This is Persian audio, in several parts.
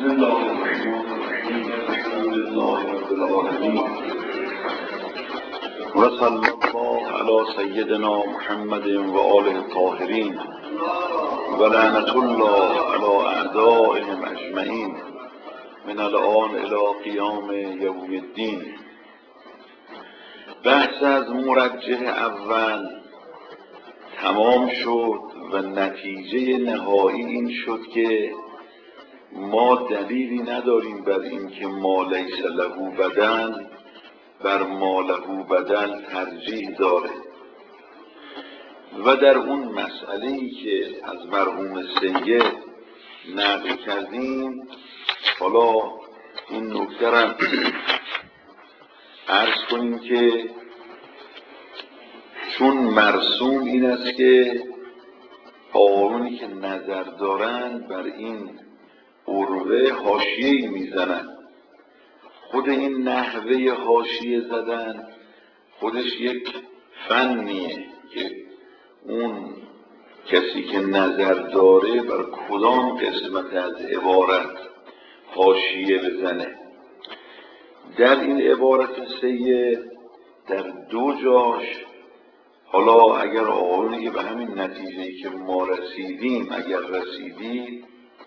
بسم الله الرحمن الرحیم. الحمد لله رب العالمین و صلی الله علی سیدنا محمد و آله الطاهرین و لعنة الله علی اعدائهم اجمعین من الآن الی قیام یوم الدین. بحث از مرجح اول تمام شد و نتیجه نهایی این شد که ما دلیلی نداریم بر این که ما لیس له بدل بر ما له بدل ترجیح داره. و در اون مسئله‌ای که از مرحوم سید نقل کردیم، حالا این نکته را عرض کنیم که چون مرسوم این است که آقایونی که نظر دارند بر این عروه حاشیه‌ای میزنند. خود این نحوه حاشیه زدن خودش یک فنیه که اون کسی که نظر داره بر کدام قسمت از عبارت حاشیه بزنه. در این عبارت سید در دو جاش، حالا اگر آقایونی که به همین نتیجه‌ای که ما رسیدیم اگر رسیدید،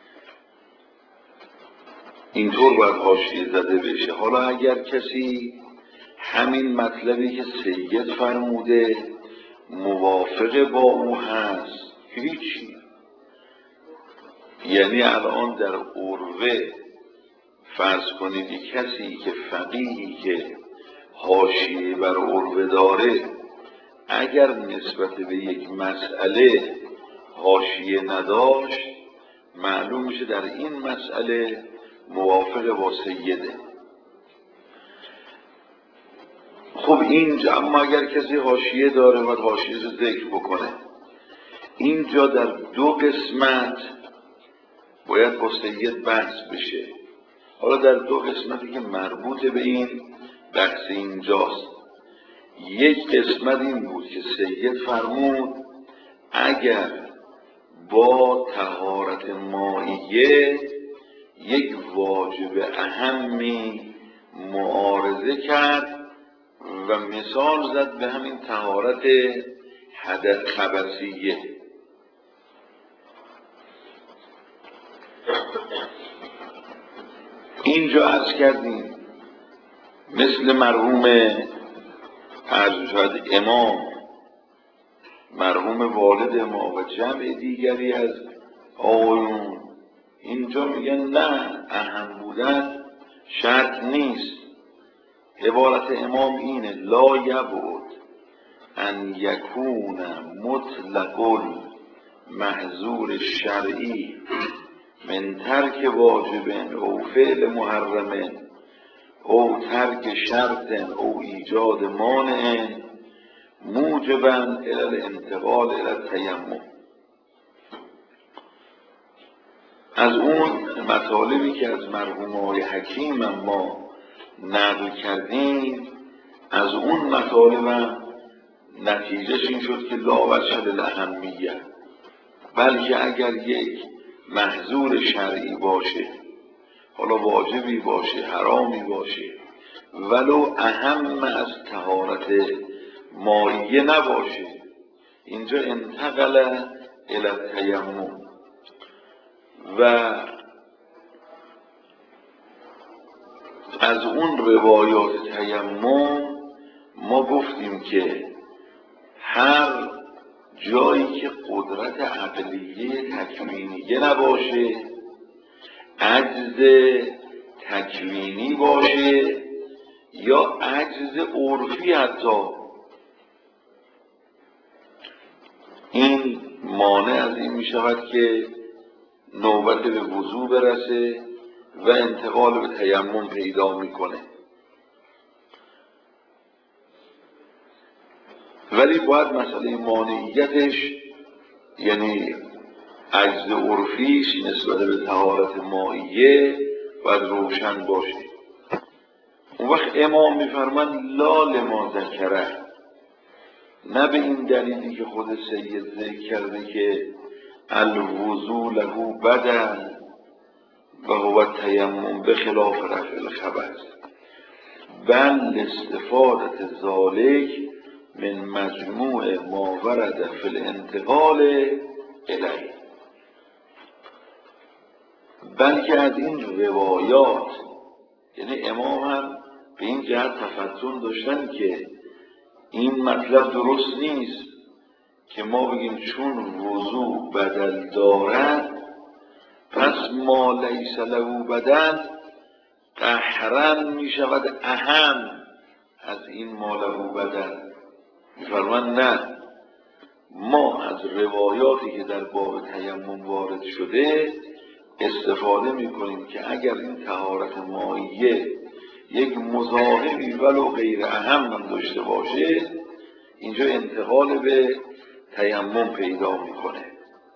اینطور باید حاشیه زده بشه. حالا اگر کسی همین مطلبی که سید فرموده موافق با او هست، هیچی. یعنی الان در عروه فرض کنید کسی که فقیهی که حاشیه بر عروه داره، اگر نسبت به یک مسئله حاشیه نداشت، معلوم میشه در این مسئله موافق با سیده. خب اینجا اما اگر کسی حاشیه داره و حاشیه رو ذکر بکنه، اینجا در دو قسمت باید با سید بحث بشه. حالا در دو قسمتی که مربوط به این بحث اینجاست. یک قسمت این بود که سید فرمود اگر با طهارت مائیه یک واجب اهمی معارضه کرد و مثال زد به همین طهارت حدث خبثیه. اینجا عرض کردیم مثل مرحوم امام، مرحوم والد ما و جمع دیگری از آقایون، اینجا میگن نه، اهم بودن شرط نیست. عبارت امام اینه: لا یبعد ان یکون مطلق المحظور شرعی من ترک واجب او فعل محرم او ترک شرط او ایجاد مانع موجبا الی الانتقال الی التیمم. از اون مطالبی که از مرحوم آقای حکیم ما نقل کردیم، از اون مطالب نتیجهش این شد که لا وجه للاهمیه، بلکه اگر یک محظور شرعی باشه، حالا واجبی باشه حرامی باشه، ولو اهم از طهارت مائیه نباشه، اینجا انتقل الی التیمم. و از اون روایات تیمم ما گفتیم که هر جایی که قدرت عقلیه تکوینیه نباشه، عجز تکوینی باشه یا عجز عرفی، حتی این مانع از این می شود که نوبت به وضو برسه و انتقال به تیمم پیدا میکنه. ولی باید مسئله مانعیتش، یعنی عجز عرفیش نسبت به طهارت مائیه، باید روشن باشه. اون وقت امام میفرماند لا لما ذکره، نه به این دلیلی که خود سید ذکر کرده که الوضو له بدل و هو التیمم بخلاف رفع الخبث بل استفادة ذلك من مجموع ما ورد فی الانتقال الیه، بلکه از این روایات، یعنی امام هم به این جهت تفتن داشتن که این مطلب درست نیست که ما بگیم چون وضو بدل دارد پس ما لیس له بدل قهرن می شود اهم از این ما له بدل. می‌فرمایند نه، ما از روایاتی که در باب تیمم وارد شده استفاده میکنیم که اگر این طهارت مائیه یک مزاحمی ولو غیر اهم هم داشته باشه اینجا انتقال به تیمم پیدا میکنه.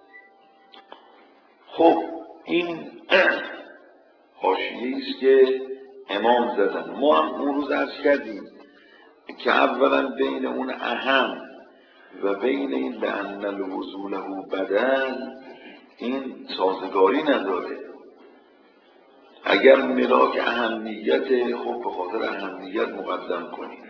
خب این حاشیه‌ای است که امام زدن. ما هم اون روز عرض کردیم که اولا بین اون اهم و بین این لأن الوضو له بدل این سازگاری نداره. اگر ملاک اهمیت، خب به خاطر اهمیت مقدم کنیم،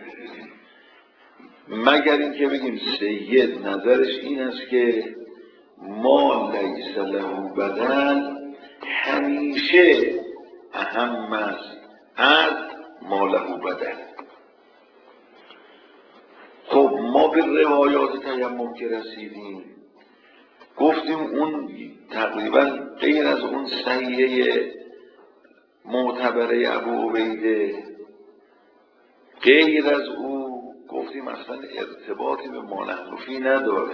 مگر اینکه بگیم سید نظرش این است که ما لیس له بدل همیشه اهم است از ما له بدل. خب ما به روایات تیمم که رسیدیم گفتیم اون تقریبا غیر از اون صحیحه معتبره ابو عبیده، غیر از او گفتیم اصلا ارتباطی به ما نحن فیه نداره.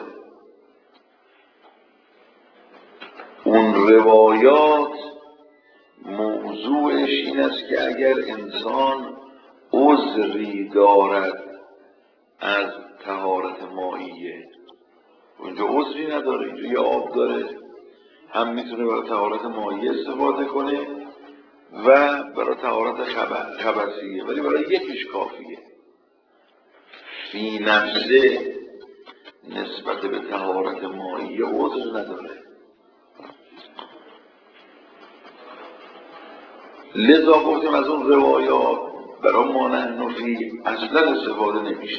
اون روایات موضوعش این است که اگر انسان عذری دارد از طهارت مائیه، اونجا عذری نداره، اینجا یه آب داره، هم میتونه برای طهارت مائیه استفاده کنه و برای طهارت خبثیه، ولی برای یکیش کافیه. فی نفسه نسبت به طهارت مائیه عذر نداره. لذا گفتیم از اون روایات برای ما نحن فیه اصلا استفاده نمیشه.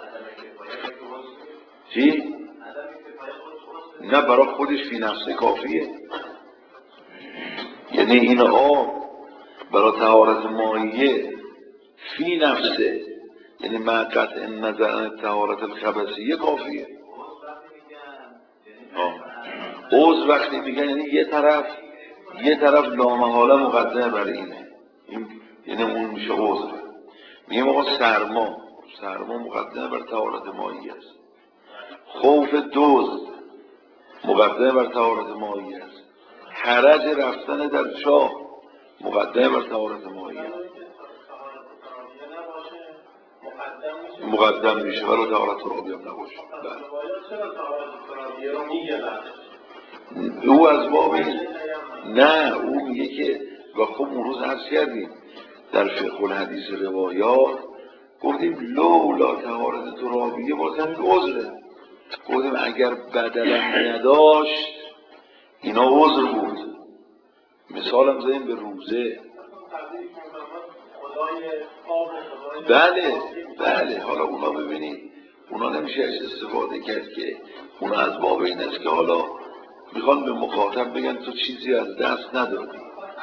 چی؟ نه، برای خودش فی نفسه کافیه. یعنی این آب برای طهارت مائیه فی نفسه، یعنی مع قطع نظر عن طهارت الخبثیه کافیه. عذر وقتی میگن یعنی یه طرف لامحاله مقدمه برای اینه، یعنی اون میشه عذر. میگه آقا سرما مقدمه بر طهارت مائیه است، خوف دزد مقدمه بر طهارت مائیه است، حرج رفتن در چاه مقدمه بر طهارت مائیه است، مقدم میشه ولی طهارت ترابی هم نباشه. او از بابی نه، او میگه که و خب اون روز عرض کردیم در فقه الحدیث روایات گفتیم لولا طهارت ترابیه باز همین عذره. گفتیم اگر بدلم نداشت اینا عذر بود. مثالم زدیم به روزه. بله حالا اونا ببینید اونا نمیشه از استفاده کرد که اونا از باب این است که حالا میخوان به مخاطب بگن تو چیزی از دست ندادی،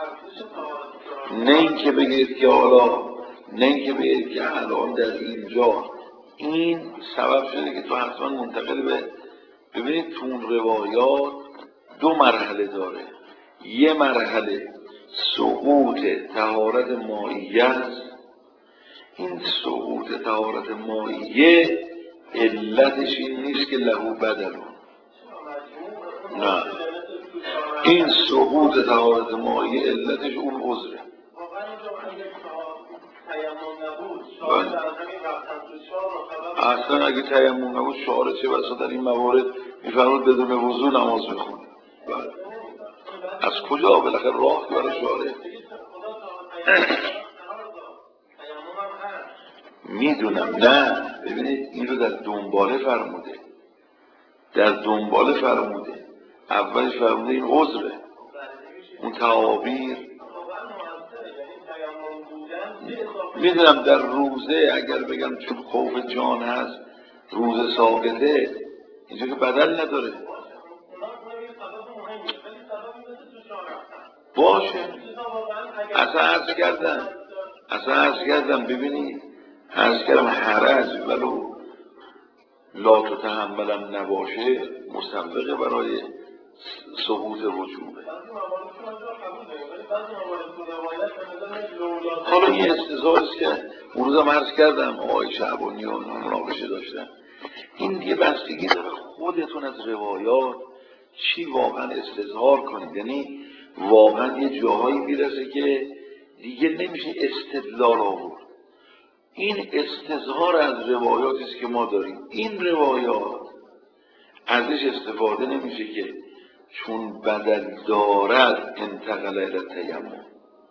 نه اینکه بگید که الان در اینجا این سبب شده که تو حتما منتقل به. ببینید تو اون روایات دو مرحله داره. یه مرحله سقوط طهارت مائیه است. این سقوط طهارت مائیه علتش این نیست که له بدل، نه، این سقوط طهارت مائیه علتش اون عذره. اصلا اگه تیمم نبود شعار چه بسا در این موارد میفرمود بدون وضو نماز بخونه. از کجا بالاخره راه که برای شعاره میدونم. نه ببینید این رو در دنباله فرموده. اولش فرموده این عذره، اون تعابیر میدونم در روزه اگر بگم چون خوف جان هست روزه ساقطه، اینجا که بدل نداره. باشه اصلا عرض کردم ببینید، عرض کردم حرج ولو لا تتحملم نباشه مسبقه برای سقوط وجوبه. حالا این استظهارست که اون روزم عرض کردم آقای شعبانی و مناقشه داشتن، این دیگه بستگی داره خودتون از روایات چی واقعا استظهار کنید. یعنی واقعا یه جاهایی میرسه که دیگه نمیشه استدلال آورد. این استظهار از روایاتی است که ما داریم. این روایات ازش استفاده نمیشه که چون بدل دارد انتقل الی تیمم.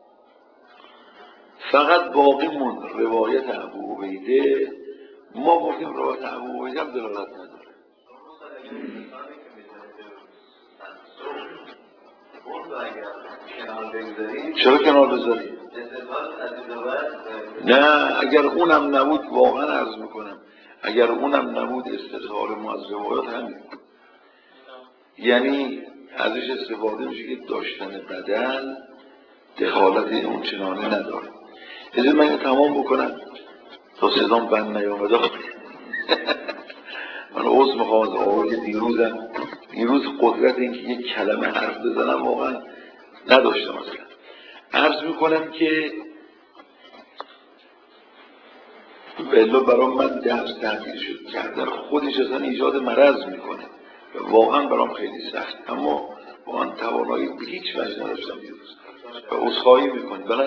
فقط باقی موند روایت ابو عبیده. ما گفتیم روایت ابو عبیده هم دلالت نداره. چرا کنار بذاری؟ نه اگر اونم نبود واقعا عرض میکنم اگر اونم نبود استظهار ما از روایات همین، یعنی ازش استفاده میشه که داشتن بدل دخالت اون چنانه نداره. اجازه من تمام بکنم تا صدام بند نیامده. من عذر میخوام از آقایی که دیروز قدرت این که یک کلمه حرف بزنم واقعا نداشتم. اصلا عرض میکنم که بلا برام من درس تحقیل شد کردن خودش اصلا ایجاد مرض میکنه واقعا برام خیلی سخت، اما واقعا توانایی به هیچ وجه نداشتم دیروز و عذرخواهی میکنم. بله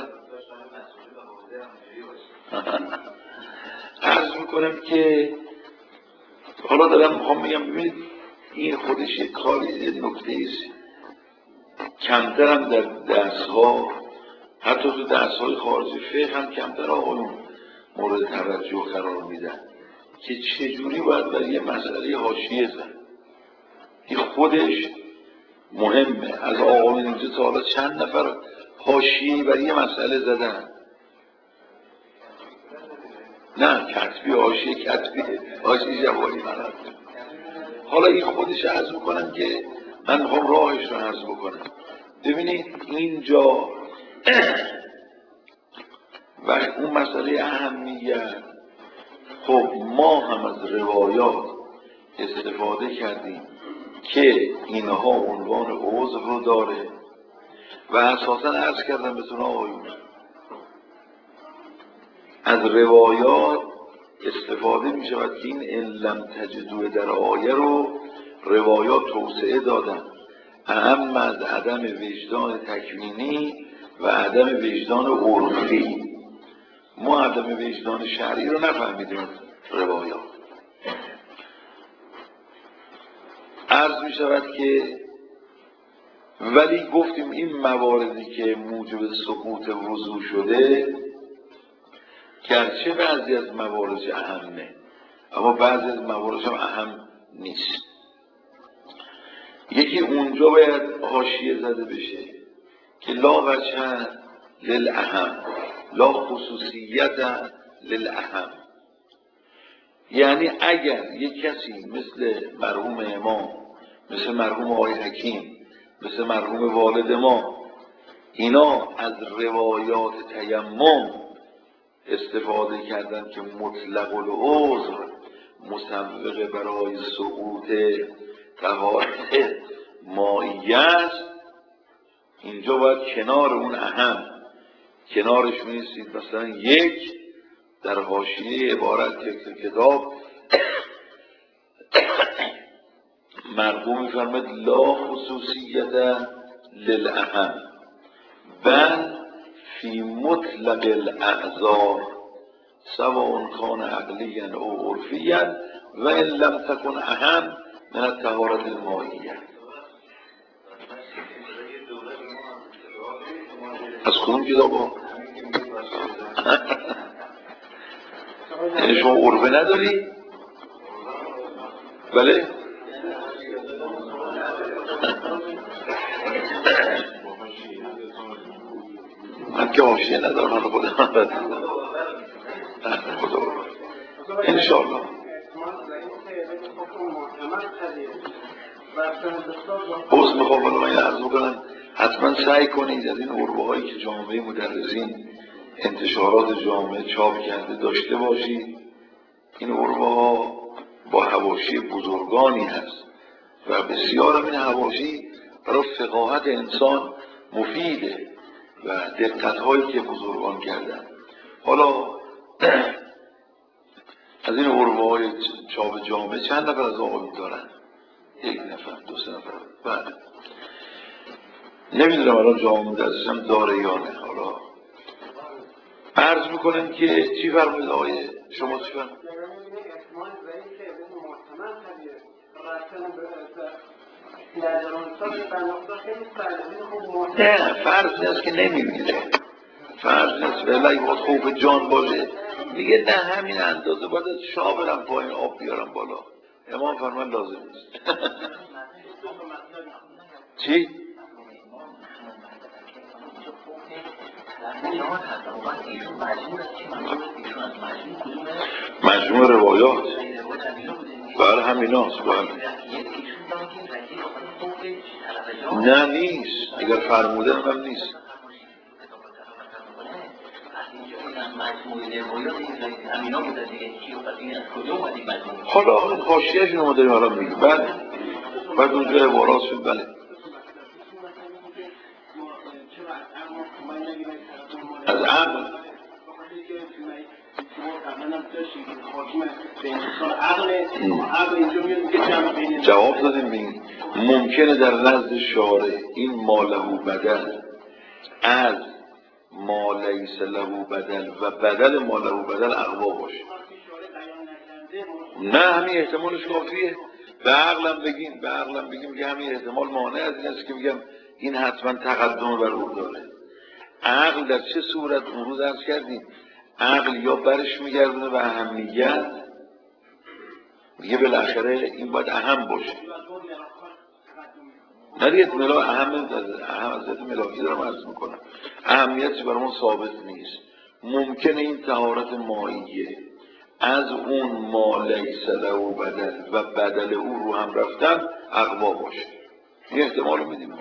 عرض میکنم که حالا دارم میخوام بگم ببینید این خودش یک کاری یک نکته ایست. کمترم در درس‌ها حتی تو درس‌های خارجی فقه هم کمتر آقایون مورد توجه قرار میدن که چجوری باید برای یه مسئله حاشیه زد. این خودش مهمه. از آقایون اینجا تا حالا چند نفر حاشیه‌ای برای یه مسئله زدن؟ نه کتبی حاشیه کتبی حاشیه جوانی من. حالا این خودش عرض میکنم که من میخوام راهش رو عرض بکنم. ببینید اینجا و اون مسئله اهمیت، خب ما هم از روایات استفاده کردیم که اینها عنوان عذر رو داره و اساسا عرض کردم بهتون آقایون از روایات استفاده می شود که این ان لم تجدوا در آیه رو روایات توسعه دادن، اهم از عدم وجدان تکوینی و عدم وجدان عرفی. ما عدم وجدان شرعی رو نفهمیدیم روایات. عرض می شود که ولی گفتیم این مواردی که موجب سقوط وضو شده گرچه بعضی از مواردش اهمه اما بعضی از مواردش هم اهم نیست. یکی اونجا باید حاشیه زده بشه که لا وجه للاهم لا خصوصیت للاهم، یعنی اگر یک کسی مثل مرحوم امام، مثل مرحوم آقای حکیم، مثل مرحوم والد ما، اینا از روایات تیمم استفاده کردن که مطلق العذر مسبق برای سقوط طهارت مائیه است، اینجا باید کنار اون اهم کنارش می‌نویسید مثلا یک در حاشیه عبارت کتاب مرحوم می‌فرماید لا خصوصیت للاهم بل فی مطلق الاعذار سواء کان عقلیا او عرفیا و ان لم تکن اهم من الطهارة المائیه. از کدوم کتاب ها؟ یعنی شما عرفه نداری؟ بله؟ که حاشیه ندارم حالا خودم خدا انشاءالله. عوض میخوام برای عرض بکنم حتما سعی کنید از این عربه هایی که جامعه مدرسین انتشارات جامعه چاپ کرده داشته باشید. این عربه ها با حواشی بزرگانی هست و بسیار این حواشی برای فقاهت انسان مفیده و دقت هایی که بزرگان کردن. حالا از این عربه های چاپ جامعه چند نفر از آقایون دارن؟ یک نفر، دو سه نفر. بله نمیدونم الان جامعه مدرسم داره یا نه. حالا عرض میکنم که چی فرمایید آقای شما چی فرمایید؟ نه فرض نیست که نمیمیره، فرض نیست ولی باید خوف جان باشه. میگه نه همین اندازه باید شاه برم پایین آب بیارم بالا. امام فرمان لازم نیست. چی؟ مجموع روایات بله همیناست. بله نه نیست، اگر فرمودن هم نیست. حالا حاشیه‌اش رو ما داریم حالا میگیم. بله بعد اونجا عبارات شد. بله از عقل جواب دادیم. بگیم ممکنه در نزد شارع این ما له بدل از ما لیس له بدل و بدل ما له بدل اقوا باشه. نه همین احتمالش کافیه. به عقلم بگیم که همین احتمال مانع از این است که بگم این حتما تقدم بر او داره. عقل در چه صورت اون روز عرض کردیم عقل یا برش میگردونه به اهمیت، میگه بالاخره این باید اهم باشه. نریت ملا اهم از ملاکی دارم عرض میکنم اهمیتش برای ما ثابت نیست. ممکنه این طهارت مائیه از اون ما لیس له بدل و بدل او رو هم رفتن اقوا باشه. این احتمال رو میدیم.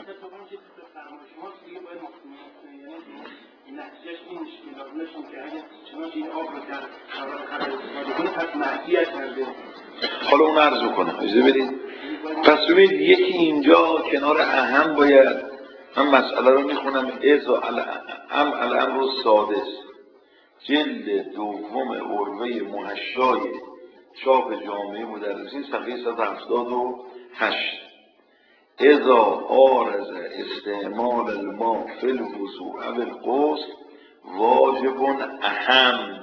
حالا اون عرض کنم اجازه بدید. پس ببینید یکی اینجا کنار اهم باید من مسئله رو میخونم. الامر السادس جلد دوم عربه محشای چاپ جامعه مدرسین صفحه 178 اذا آرز استعمال الماء فی الوضوء او الغسل واجب اهم.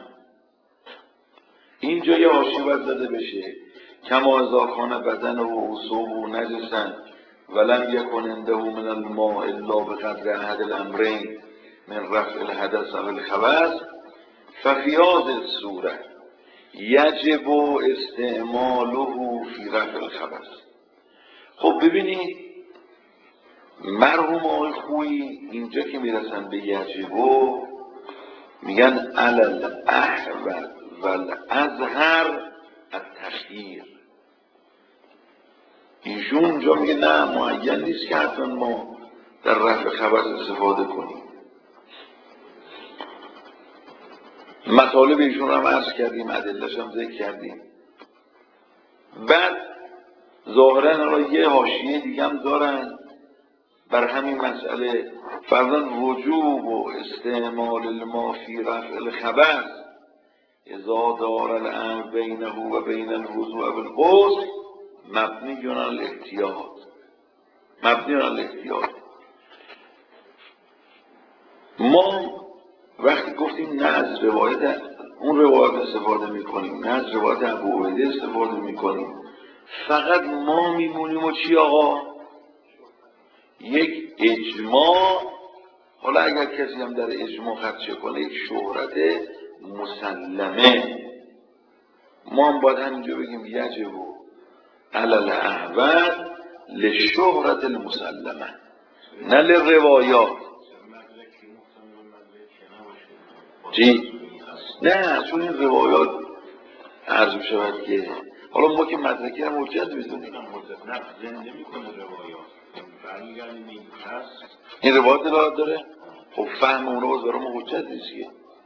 اینجا یه حاشیه باید زده بشه کما اذا کان بدن و اصوب نجسا ولم یکن عنده من الماء الا بقدر احد الامرین من رفع الحدث او الخبث ففی هذه الصورة یجب استعماله فی رفع الخبث. خب ببینید مرحوم آقای خویی اینجا که میرسن به یجبو میگن علل احول والازهر التخییر. ایشون اونجا میگه نه معین نیست که حتما ما در رفع خبث استفاده کنیم. مطالب ایشون رو هم عرض کردیم، ادله‌اش هم ذکر کردیم. بعد ظاهرا حالا یه حاشیه دیگه هم دارن بر همین مسئله. فرضاً وجوب و استعمال الماء فی رفع الخبث اذا دار الامر بینه و بین الوضوء و الغسل مبنی علی الاحتیاط. ما وقتی گفتیم نه از روایت اون روایت استفاده میکنیم نه از روایت ابوعبیده استفاده میکنیم، فقط ما میمونیم و چی آقا؟ یک اجماع. حالا اگر کسی هم در اجماع خدشه کنه یک شهرت مسلمه، ما هم باید همینجا بگیم یجب علی الاحوال لشهرت المسلمه نه لروایات. چی؟ نه، چون این روایات عرض می شود که حالا ما که مدرکی هم حجت میدونیم، نه زنده میکنه روایات، برمیگردیم این هست این روایات دلالت داره. خب فهم اونو باز برای ما حجت نیست که.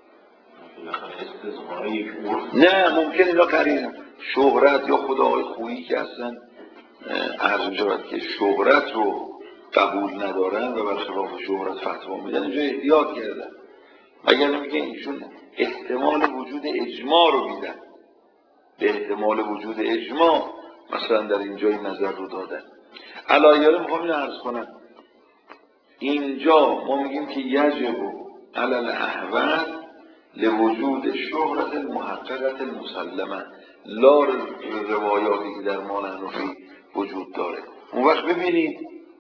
نه ممکن اینا قرین شهرت یا خداهای خویی که اصلا عرض می شود که شهرت رو قبول ندارن و برخلاف شهرت فتوا میدن، اینجا احتیاط کردن. اگر نمیگه ایشون احتمال وجود اجماع رو میدن، به احتمال وجود اجماع مثلا در اینجا این نظر رو دادن. علایه میخوام این عرض کنم، اینجا ما میگیم که یجب علی الاحوال لوجود شهرت المحققت المسلمه لا روایاتی که در ما نحنفی وجود داره. اون وقت ببینید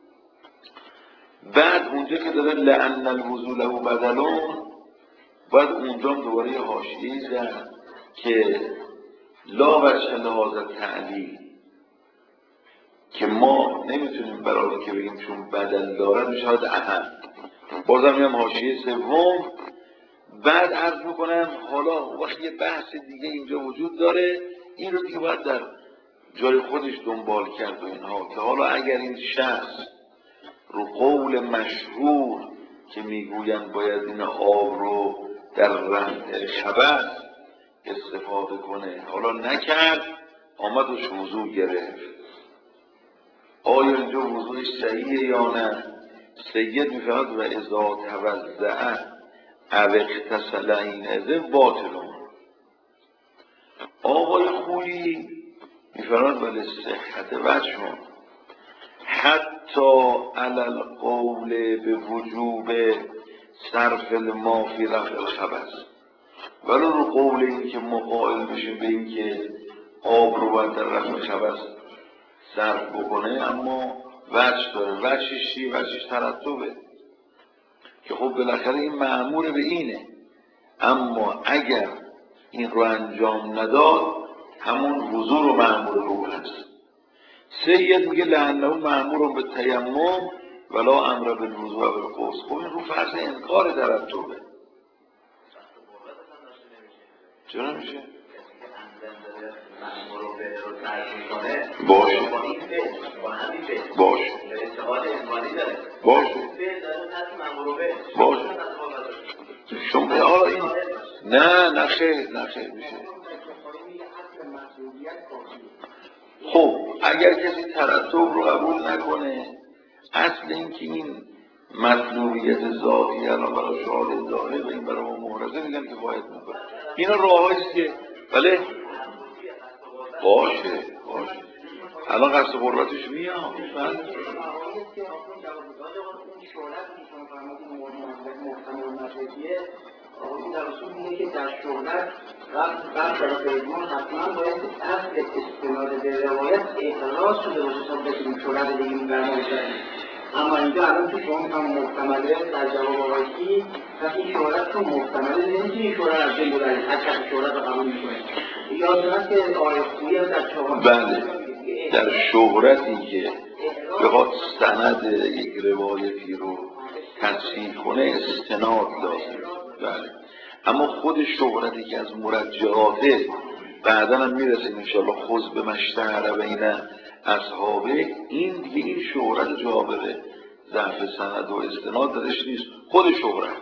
بعد اونجا که داره لأن الوضوء له بدلون، بعد اونجا دوباره یه حاشیه‌ای زد که لا وجه لهذا تعلیل، که ما نمیتونیم برای که بگیم چون بدل داره میشود اهم. بازم میام حاشیه سوم بعد عرض میکنم حالا وقتی یه بحث دیگه اینجا وجود داره، این رو دیگه باید در جای خودش دنبال کرد و اینها، که حالا اگر این شخص رو قول مشهور که میگوین باید این آب رو در رفع خبث استفاده کنه حالا نکرد، آمد و وضو گرفت، آیا اینجا وضوعش صحیحه یا نه؟ سید میفرماد و اذا توضأ او اغتسل حینئذ باطل. آقای خویی میفرماد ولی صحت وجهون حتی علی القول به وجوب صرف الماء فی رفع الخبث، ولو رو قول این که ما قائل بشیم به این که آب رو باید در رفع خبث صرف بکنه، اما وجه داره. وجهش چیه؟ وجهش ترتبه که خب بالاخره این مأمور به اینه، اما اگر این رو انجام نداد همون وضو رو مأمور رو هست. سید میگه لأنه مأمور به تیمم ولا امر بالوضوء و بالغسل. خب این رو فرض انکار ترتبه. چرا میشه؟ باشه باشه باشه باشه شما حالا این نه خیر میشه. خب اگر کسی ترتب رو قبول نکنه، اصل این که این مطلوبیت ذاتی الان برای شهادت داره و این برای ما محرزه میگن که باید میکنه. اینا راهاییست که بله باشه الان قصد قربتش میاد. در اصول اینه که در شهرت قبل طرف اجماع حتما باید اصل استناد به روایت اعتراض شده باشه تا بتونیم شهرت بگیم برنامه کنیم. اما اینجا الان تو شما میکنم محتمله در جواب آقایی پس این شهرت تو محتمله نمیتونی شهرت از بین ببرید، هر کسی شهرت رو قبول میکنه. یاد هست که آقای خویی در شهرت بله در شهرتی که بخواد سند یک روایتی رو تصحیح کنه استناد لازم. بله اما خود شهرتی که از مرجعاته بعدا هم میرسیم انشاءالله خذ به مشتهر بین اصحابه، این دیگه این شهرت جابره ضعف سند و استناد درش نیست. خود شهرت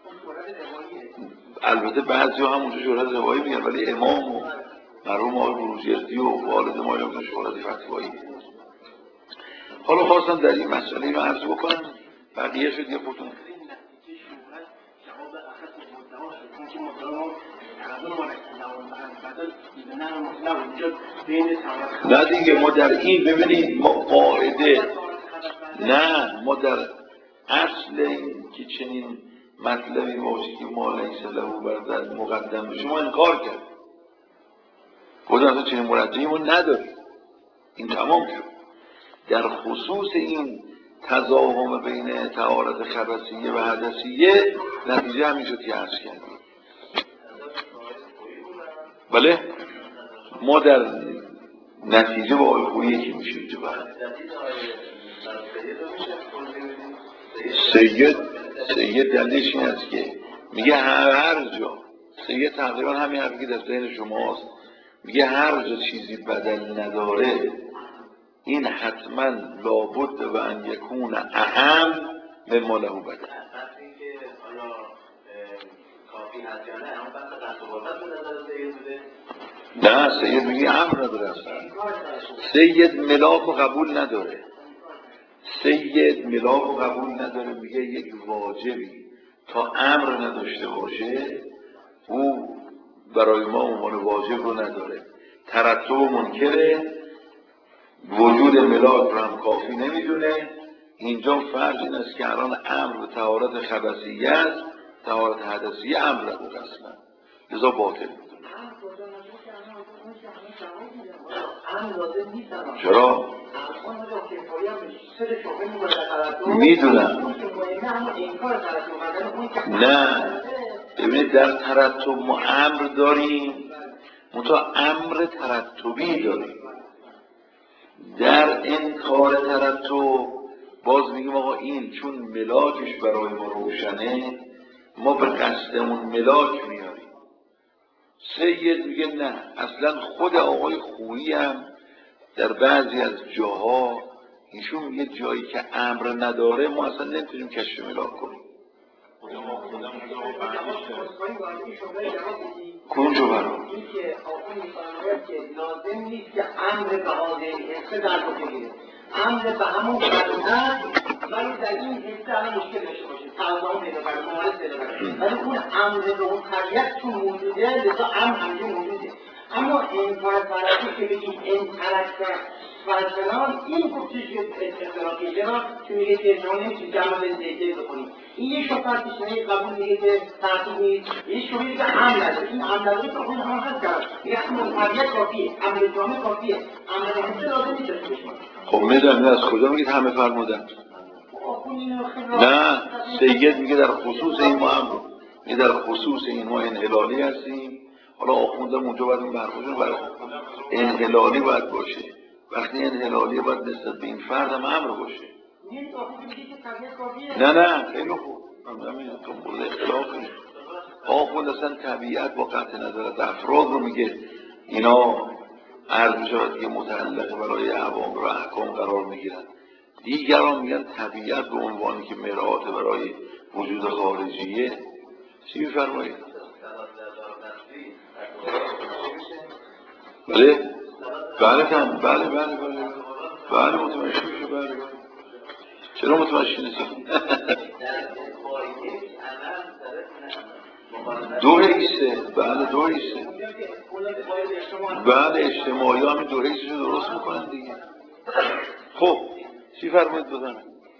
البته بعضی ها همونجا شهرت روایی میگن، ولی امام و مرحوم آقای بروجردی و والد ما یا شهرت فتوایی. حالا خواستم در این مسئله رو عرض بکنم، بقیه شد یه خودتون نه دیگه. ما در این ببینید ما قاعده ما در اصل این که چنین مطلبی باشه که ما لیس له بر مقدم بشه ما انکار کرد، خود اصلا چنین مرجعی ما نداریم، این تمام شد. در خصوص این تضاهم بین طهارت خبثیه و حدثیه نتیجه همین شد که عرض کردیم. بله ما در نتیجه با آقای خویی یکی میشیم. تو سید دلیلش این است که میگه هر جا سید تقریبا همین حرفی که در ذهن شماست، میگه هر جا چیزی بدل نداره این حتما لابد و ان یکون اهم مما له بدل. نه سید میگه امر نداره اصلا. سید ملاک و قبول نداره. سید ملاک و قبول نداره. میگه یک واجبی تا امر نداشته باشه او برای ما عنوان واجب رو نداره. ترتب منکره، وجود ملاک رو هم کافی نمیدونه. اینجا فرض این است که الان امر به طهارت خبثیه است، طهارت حدثیه امر نداره اصلا، لذا باطل میدونه. چرا؟ میدونم. نه ببینید در ترتب ما امر داریم، منتها امر ترتبی داریم. در انکار ترتب باز میگیم آقا این چون ملاکش برای ما روشنه ما به قصدمون ملاک میاریم. سید میگه نه، اصلا خود آقای خویی هم در بعضی از جاها ایشون میگه جایی که امر نداره ما اصلا نمیتونیم کشف ملاک کنیم. کجا برای؟ این که آقا میفرماید که لازم نیست که امر به حاضر حسه در بگیره، امر به همون فرزن ولی در این حسه الان مشکل داشته باشه، تعظام پیدا کنه، ممارس پیدا کنه، ولی اون امر به اون طبیعت چون موجوده لذا امر همجه موجوده. اما انکار فرضی که بگیم این ترکتر فرزنان این گفتش که اختراقی جناب که میگه که شما نمیتونید جمع به زیده بکنید، این یه شفت کشنه قبول میگه که ترتیب نیست، یه شوهی که امر نداره، این امر نداره که اون هم هست کرد میگه همون طبیعت کافیه، امر جامعه کافیه، امر نمیشه لازم نیست بشما. خب میدونم از کجا میگید همه فرمودن؟ نه سید میگه در خصوص این ما امر، میگه در خصوص این ما انحلالی هستیم. حالا آخوندم اونجا باید این برخوشون برای انحلالی باید باشه. وقتی انحلالی باید نسبت به این فرد هم امر باشه. نه خیلی خوب، من نمیدونم تو مورد اختلاف نیست. آخوند اصلا طبیعت با قطع نظرت افراد رو میگه اینا عرض شود که متعلق برای عوام و احکام قرار میگیرن. دیگران میگن طبیعت به عنوانی که مرآت برای وجود خارجیه. چی میفرمایید؟ بله متمشی میشه. بله چرا متمشی نیست؟ دو حیثه. بله اجتماعی هم دو حیثش رو درست میکنن دیگه. خب چی فرمایید بزنم؟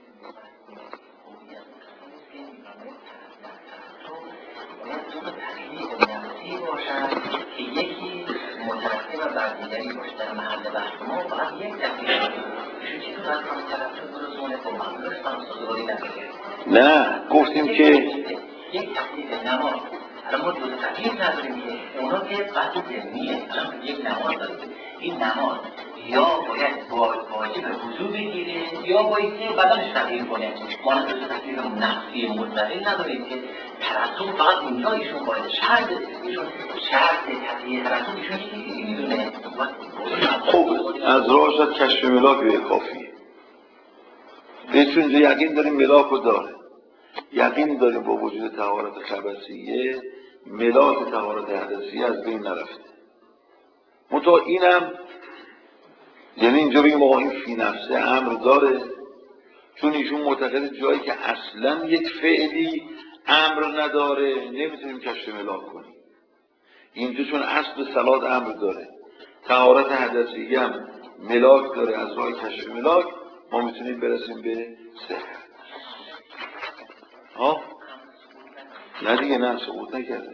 که یکی مترتب بر دیگری باشه در محل بحث ما فقط یک تفسیر چون چیزی باید هم ترتب برسونه با مقدرش هم سازگاری نبگیره. نه گفتیم که یک تفسیر نماز الان ما دو تفسیر نداریم که اونا که قطع ذهنیه. الان یک نماز داریم، این نماز یا باید واجب وضو بگیره یا باید که بدنش تغییر کنه. ما دو تفسیر نفسی مطلقی نداریم که ترتب فقط اینجا ایشون باید شرط تطبیق ترتب ایشون چیزی میدونه. خب از راه شد کشف ملاک به کافیه. چون اینجا یقین داریم ملاک رو داره، یقین داریم با وجود طهارت خبثیه ملاک طهارت حدثیه از بین نرفته. منتها اینم یعنی اینجا بگیم آقا این فی نفسه امر داره، چون ایشون معتقد جایی که اصلا یک فعلی امر نداره نمیتونیم کشف ملاک کنیم. اینجا چون اصل صلات امر داره، طهارت حدثیه هم ملاک داره، از راه کشف ملاک ما میتونیم برسیم به صحت. نه دیگه نه سقوط نکرده.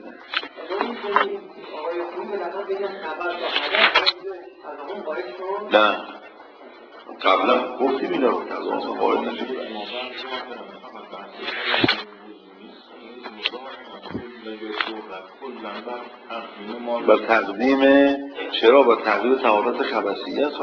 نه قبلا گفتیم اینا رو از آن قائل نشد. بر تقدیم چرا؟ بر تقدیم طهارت خبثیه است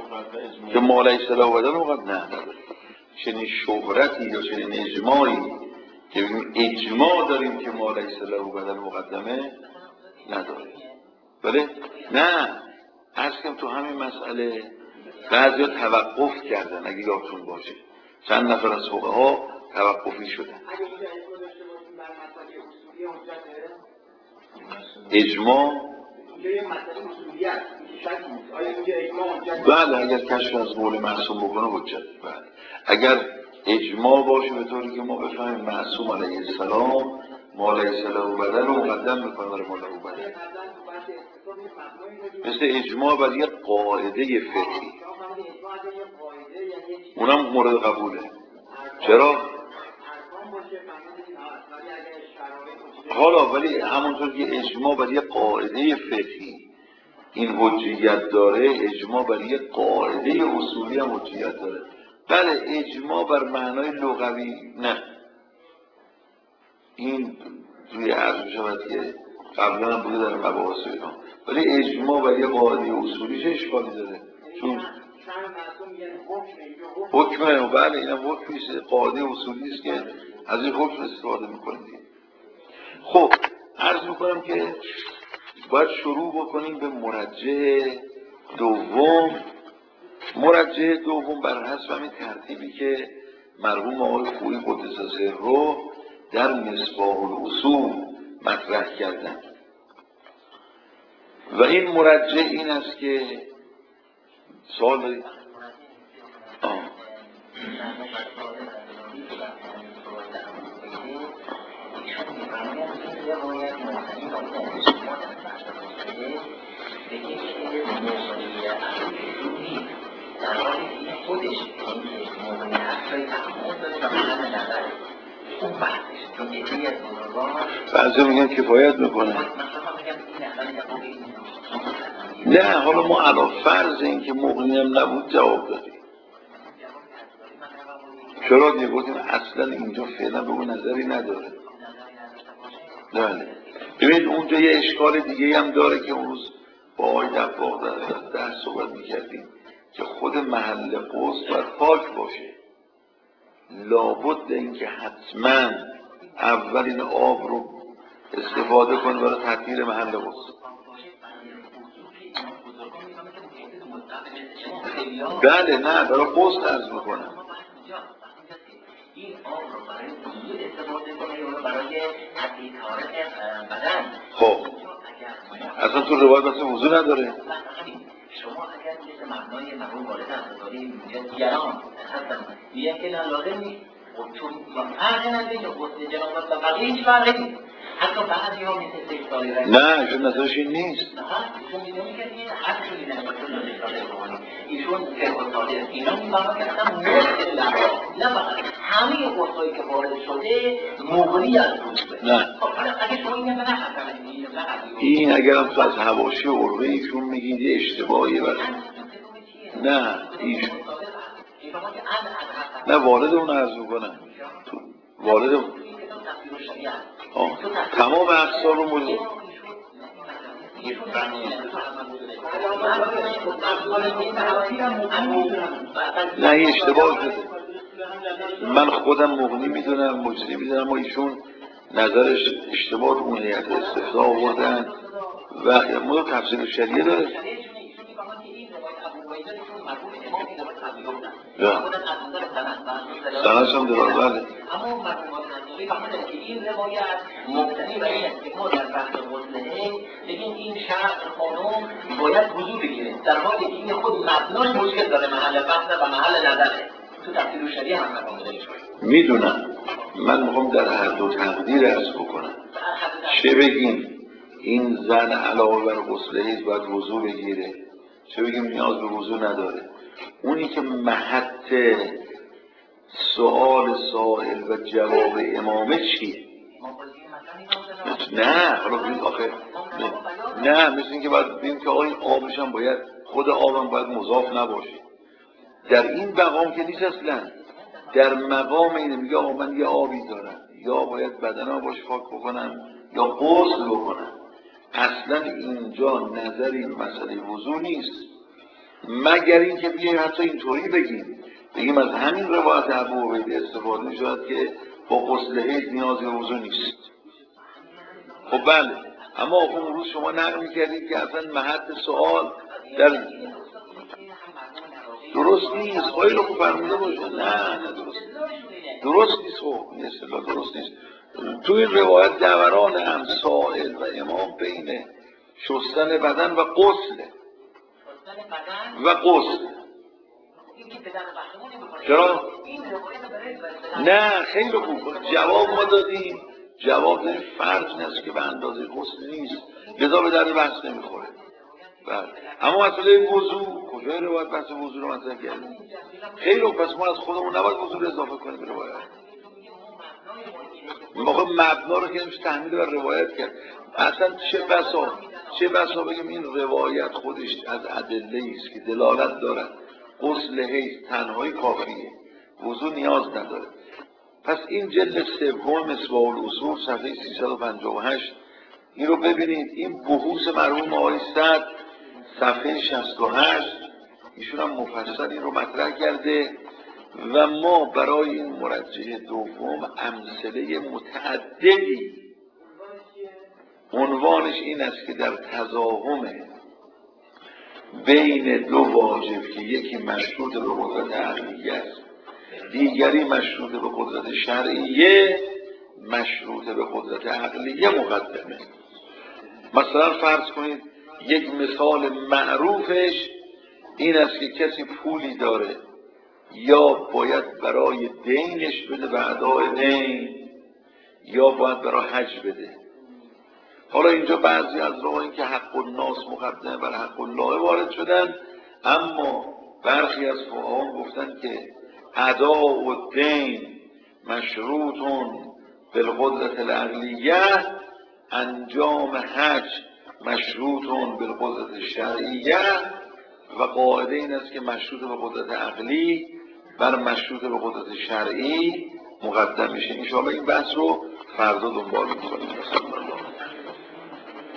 که مالای صلاح بدن وقت نه نداره. چنین شهرتی یا چنین اجماعی که بگیم اجماع داریم که ما لیس له بدل مقدمه نداریم. بله؟ نه، عرض کنم تو همین مسئله بعضیا توقف کردن، اگه یادتون باشه چند نفر از فقها توقفی شدن. اجماع بله، اگر کشف از قول معصوم بکنه حجت. بله، اگر اجماع باشه به طوری که ما بفهمیم معصوم علیه السلام ما لیس له بدل رو مقدم میکنه برای ما له بدل، مثل اجماع بر یک قاعده فقهی، اونم مورد قبوله. چرا؟ حالا ولی همونطور که اجماع بر یک قاعده فقهی این حجیت داره، اجماع بر یک قاعده اصولی هم حجیت داره. بله، اجماع بر معنای لغوی نه، این روی عرض میشود که قبلا هم بوده در مباحث اینا، ولی اجماع بر یک قاعده اصولی چه اشکالی داره؟ چون حکمه، بله اینم حکمیست، قاعده اصولی است که از این حکم استفاده میکنیم. خب عرض میکنم که باید شروع بکنیم به مرجح دوم. مرجح دوم بر حسب همین ترتیبی که مرحوم آقای خویی قدس سره در مصباح الاصول مطرح کردن، و این مرجح این است که سوال دارید؟ بعضی میگن کفایت میکنه. نه، حالا ما علا فرض این که مغنی هم نبود جواب دادیم. چرا دیگه گفتیم اصلا اینجا فعلا به اون نظری نداره. نه ببینید اونجا یه اشکال دیگه هم داره که اون روز با آقای دباغ در صحبت میکردیم که خود محل غسل باید پاک باشه. لابد اینکه حتما اول این آب رو استفاده کنه برای تطهیر محل غسل. بله، نه برای غسل عرض میکنم. این آب رو برای وضو استفاده کنه یا برای تطهیر بدن؟ خب اصلا تو روایت مثل وضو نداره. شما اگر مثل مبنای مرحوم والد انصاری میگه دیگران هستن میگن که لازم نیست، چون فرق نداره که غسل جنابت و بقیه هیچ فرقی نیست. حتی بعضی ها مثل سکتاری نه ایشون نظرش این نیست. ایشون میدونی که این حقشون اینه ایشون فقه صادق اینا میفهمن که اصلا مشکل نه فقط همه غسلایی که وارد شده مغنی از وضوء. نه اگه شما این نه این اگرم تو از حواشی عروه ایشون میگید یه اشتباهی برد. نه ایشون نه وارد اون عرض میکنم، وارد اون تمام اقصار رو مورد نه این اشتباه شده. من خودم مغنی میدونم، مجری میدونم، اما ایشون نظرش اشتباه اون هیئت استفتاء آوردن و موضوع تفسیر شریعه داره. سنش هم داره. بله اما مرحوم نظری فهمیدن که این روایت مبتنی بر این است که ما در بحث غسله بگیم این شخص خانم باید وضو بگیره، در حالی که این خود مبناش مشکل داره، محل بحث و محل نظره. تو تفسیر شریعه هم مفهوم میدونم. من میخوام در هر دو تقدیر عرض بکنم. چه بگیم این زن علاوه بر غسل حیض باید وضو بگیره، چه بگیم نیاز به وضو نداره. اونی که محط سؤال سائل و جواب امامه چیه؟ نه حالا بگید آخه نه مثل این که باید بگیم که آقا این آبش هم باید خود آبم باید مضاف نباشه. در این مقام که نیست اصلا. در مقام اینه میگه آقا من یه آبی دارم، یا باید بدنم باش پاک بکنم یا غسل بکنم. اصلا اینجا نظر این مسئله وضو نیست، مگر اینکه بیایم حتی اینطوری بگیم از همین روایت ابو عبیده استفاده شد که با غسل حیض نیازی به وضو نیست. خب بله، اما اون روز شما نقل می‌کردید که اصلا محط سوال در درست نیست. خیلی خوب فرموده باشه. نه درست نیست. خب این اصطلاح درست نیست. تو این روایت دوران هم سائل و امام بین شستن بدن و غسل چرا؟ نه خیلی خوب جواب ما دادیم. جواب داریم فرض نیست که به اندازه غسل نیست، لذا به درد بحث نمیخوره. بله، اما مسئله وضو کجای روایت بحث وضو رو مطرح کردیم؟ خیلی خوب، پس ما از خودمون نباید وضو رو اضافه کنیم به روایت. موقع مبنا رو که نمیشه تحمیل بر روایت کرد. اصلا چه بسا بگیم این روایت خودش از ادله است که دلالت دارد غسل حیض تنهایی کافیه، وضو نیاز نداره. پس این جلد سوم مصباح الاصول صفحه 358 این رو ببینید. این بحوث مرحوم آقای سعد صفحه 68 ایشون هم مفصل این رو مطرح کرده و ما برای این مرجح دوم امثله متعددی. عنوانش این است که در تضاهم بین دو واجب که یکی مشروط به قدرت عقلیه است، دیگری مشروط به قدرت شرعیه، مشروط به قدرت عقلیه مقدمه. مثلا فرض کنید یک مثال معروفش این است که کسی پولی داره یا باید برای دینش بده به ادای دین یا باید برای حج بده. حالا اینجا بعضی از راه این که حق الناس مقدمه بر حق الله وارد شدن، اما برخی از فقها گفتن که ادا و دین مشروطون بالقدرت العقلیه، انجام حج مشروطون بالقدرت شرعیه و قاعده این است که مشروط به قدرت عقلی بر مشروط به قدرت شرعی مقدم میشه. ان شاءالله این بحث رو فردا دنبال می‌کنیم.